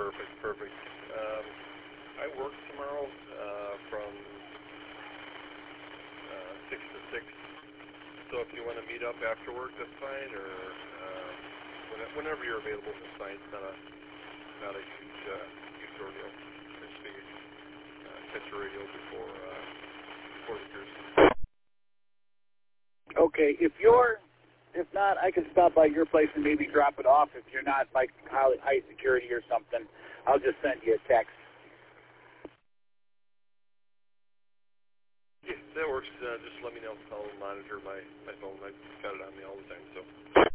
Perfect. I work tomorrow from 6 to 6. So if you want to meet up after work, that's fine, or whenever you're available, that's fine. It's not a huge ordeal. Just figured catch the radio before the cruise. Okay, if not, I can stop by your place and maybe drop it off. If you're not like high security or something, I'll just send you a text. Yeah, that works. Just let me know. I'll monitor my phone. I've got it on me all the time. So.